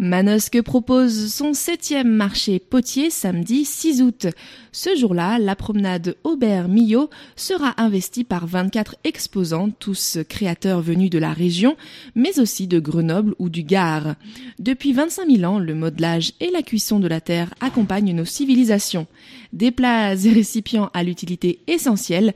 Manosque propose son 7e marché potier samedi 6 août. Ce jour-là, la promenade Aubert-Millot sera investie par 24 exposants, tous créateurs venus de la région, mais aussi de Grenoble ou du Gard. Depuis 25 000 ans, le modelage et la cuisson de la terre accompagnent nos civilisations. Des plats et récipients à l'utilité essentielle,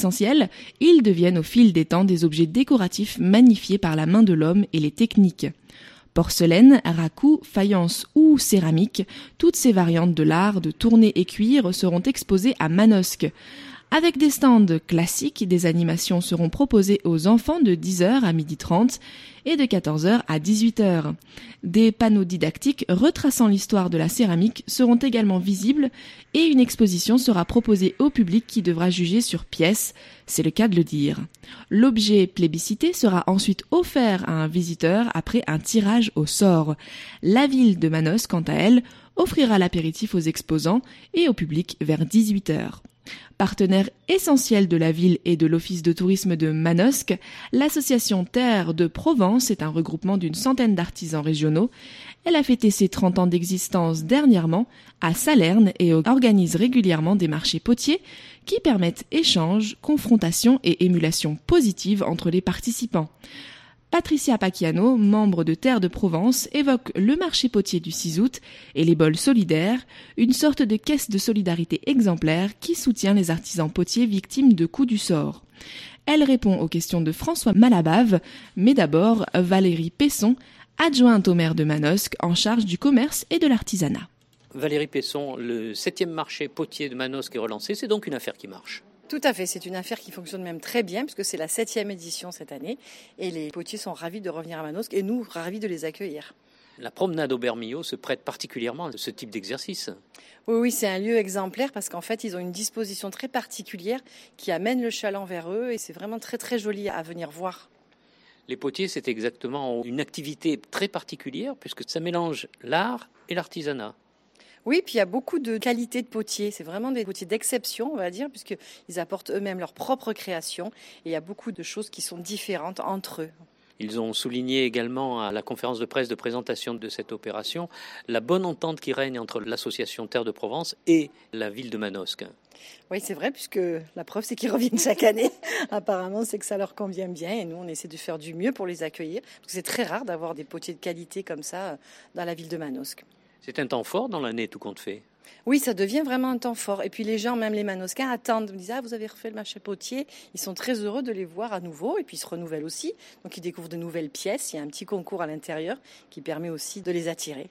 ils deviennent au fil des temps des objets décoratifs magnifiés par la main de l'homme et les techniques. Porcelaine, ragoût, faïence ou céramique, toutes ces variantes de l'art de tournée et cuir seront exposées à Manosque. Avec des stands classiques, des animations seront proposées aux enfants de 10h à 12h30 et de 14h à 18h. Des panneaux didactiques retraçant l'histoire de la céramique seront également visibles et une exposition sera proposée au public qui devra juger sur pièce, c'est le cas de le dire. L'objet plébiscité sera ensuite offert à un visiteur après un tirage au sort. La ville de Manosque, quant à elle, offrira l'apéritif aux exposants et au public vers 18h. Partenaire essentiel de la ville et de l'office de tourisme de Manosque, l'association Terre de Provence est un regroupement d'une centaine d'artisans régionaux. Elle a fêté ses 30 ans d'existence dernièrement à Salerne et organise régulièrement des marchés potiers qui permettent échanges, confrontations et émulation positive entre les participants. Patricia Pacchiano, membre de Terre de Provence, évoque le marché potier du 6 août et les bols solidaires, une sorte de caisse de solidarité exemplaire qui soutient les artisans potiers victimes de coups du sort. Elle répond aux questions de François Malabave, mais d'abord Valérie Pesson, adjointe au maire de Manosque en charge du commerce et de l'artisanat. Valérie Pesson, le 7e marché potier de Manosque est relancé, c'est donc une affaire qui marche. Tout à fait, c'est une affaire qui fonctionne même très bien puisque c'est la 7e édition cette année et les potiers sont ravis de revenir à Manosque et nous ravis de les accueillir. La promenade Aubert-Millot se prête particulièrement à ce type d'exercice. Oui, c'est un lieu exemplaire parce qu'en fait ils ont une disposition très particulière qui amène le chaland vers eux et c'est vraiment très très joli à venir voir. Les potiers, c'est exactement une activité très particulière puisque ça mélange l'art et l'artisanat. Oui, puis il y a beaucoup de qualités de potiers. C'est vraiment des potiers d'exception, on va dire, puisqu'ils apportent eux-mêmes leur propre création. Et il y a beaucoup de choses qui sont différentes entre eux. Ils ont souligné également à la conférence de presse de présentation de cette opération la bonne entente qui règne entre l'association Terre de Provence et la ville de Manosque. Oui, c'est vrai, puisque la preuve, c'est qu'ils reviennent chaque année. Apparemment, c'est que ça leur convient bien et nous, on essaie de faire du mieux pour les accueillir. Parce que c'est très rare d'avoir des potiers de qualité comme ça dans la ville de Manosque. C'est un temps fort dans l'année, tout compte fait. Oui, ça devient vraiment un temps fort. Et puis les gens, même les Manoscains, attendent. Ils disent, vous avez refait le marché potier. Ils sont très heureux de les voir à nouveau. Et puis ils se renouvellent aussi. Donc ils découvrent de nouvelles pièces. Il y a un petit concours à l'intérieur qui permet aussi de les attirer.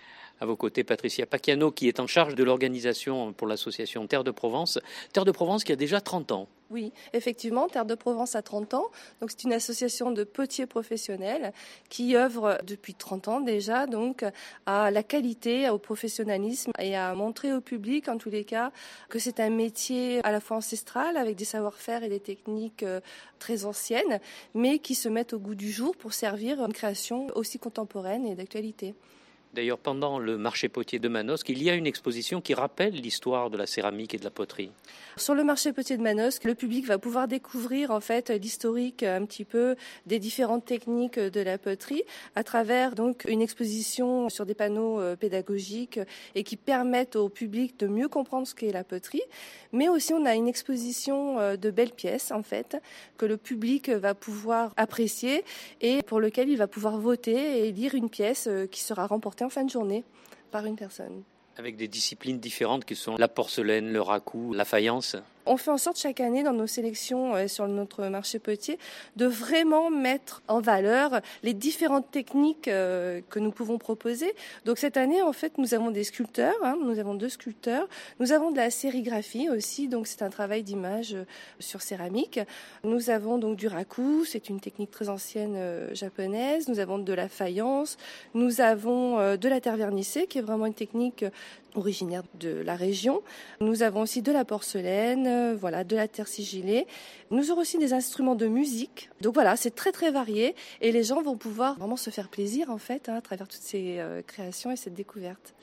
À vos côtés, Patricia Pacchiano, qui est en charge de l'organisation pour l'association Terre de Provence. Terre de Provence qui a déjà 30 ans. Oui, effectivement, Terre de Provence a 30 ans. Donc c'est une association de potiers professionnels qui œuvre depuis 30 ans déjà donc à la qualité, au professionnalisme et à montrer au public en tous les cas que c'est un métier à la fois ancestral avec des savoir-faire et des techniques très anciennes mais qui se mettent au goût du jour pour servir une création aussi contemporaine et d'actualité. D'ailleurs, pendant le marché potier de Manosque, il y a une exposition qui rappelle l'histoire de la céramique et de la poterie. Sur le marché potier de Manosque, le public va pouvoir découvrir en fait l'historique un petit peu des différentes techniques de la poterie à travers donc une exposition sur des panneaux pédagogiques et qui permettent au public de mieux comprendre ce qu'est la poterie. Mais aussi on a une exposition de belles pièces en fait que le public va pouvoir apprécier et pour lequel il va pouvoir voter et lire une pièce qui sera remportée en fin de journée par une personne. Avec des disciplines différentes qui sont la porcelaine, le ragoût, la faïence. On fait en sorte chaque année dans nos sélections sur notre marché potier de vraiment mettre en valeur les différentes techniques que nous pouvons proposer. Donc cette année en fait nous avons des sculpteurs, nous avons 2 sculpteurs, nous avons de la sérigraphie aussi, donc c'est un travail d'image sur céramique. Nous avons donc du raku, c'est une technique très ancienne japonaise, nous avons de la faïence, nous avons de la terre vernissée qui est vraiment une technique originaire de la région. Nous avons aussi de la porcelaine, de la terre sigillée. Nous aurons aussi des instruments de musique. Donc voilà, c'est très très varié et les gens vont pouvoir vraiment se faire plaisir en fait à travers toutes ces créations et cette découverte.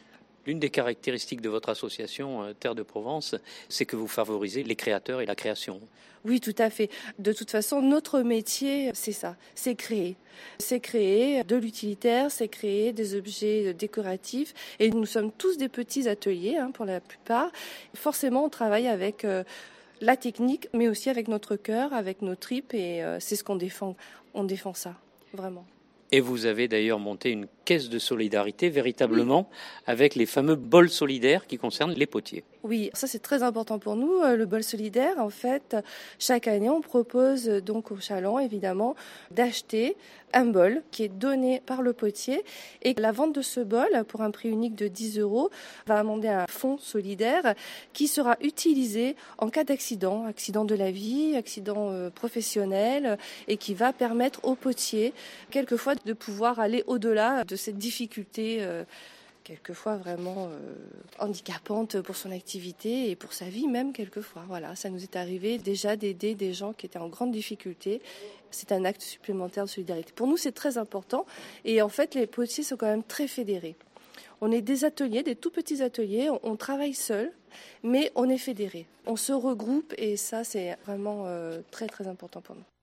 L'une des caractéristiques de votre association Terre de Provence, c'est que vous favorisez les créateurs et la création. Oui, tout à fait. De toute façon, notre métier, c'est ça, c'est créer. C'est créer de l'utilitaire, c'est créer des objets décoratifs. Et nous sommes tous des petits ateliers, pour la plupart. Forcément, on travaille avec la technique, mais aussi avec notre cœur, avec nos tripes. Et c'est ce qu'on défend. On défend ça, vraiment. Et vous avez d'ailleurs monté une caisse de solidarité véritablement avec les fameux bols solidaires qui concernent les potiers. Oui, ça c'est très important pour nous. Le bol solidaire, en fait, chaque année, on propose donc aux chalands, évidemment, d'acheter un bol qui est donné par le potier. Et la vente de ce bol, pour un prix unique de 10 €, va amender un fonds solidaire qui sera utilisé en cas d'accident, accident de la vie, accident professionnel, et qui va permettre au potier, quelquefois, de pouvoir aller au-delà de cette difficulté quelquefois vraiment handicapante pour son activité et pour sa vie même quelquefois. Voilà, ça nous est arrivé déjà d'aider des gens qui étaient en grande difficulté. C'est un acte supplémentaire de solidarité. Pour nous, c'est très important et en fait, les potiers sont quand même très fédérés. On est des ateliers, des tout petits ateliers, on travaille seul, mais on est fédérés. On se regroupe et ça, c'est vraiment très très important pour nous.